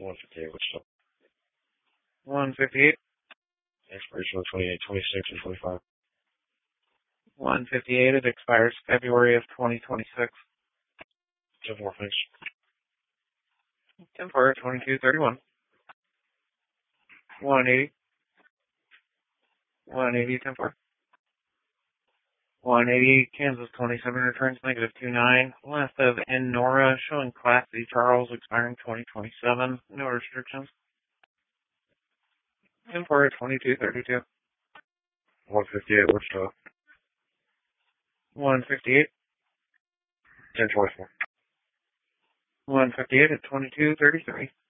158, Wichita. 158. Expiration of 28, 26, and 25. 158. It expires February of 2026. 10-4, thanks. 10-4, 2231. 180. 180, 10-4. 180, Kansas 27 returns -29. Last of Nora showing Class C Charles expiring 2027. No restrictions. 10-4, 2232. 158, Wichita. 158. 10-24. 158 at 2233.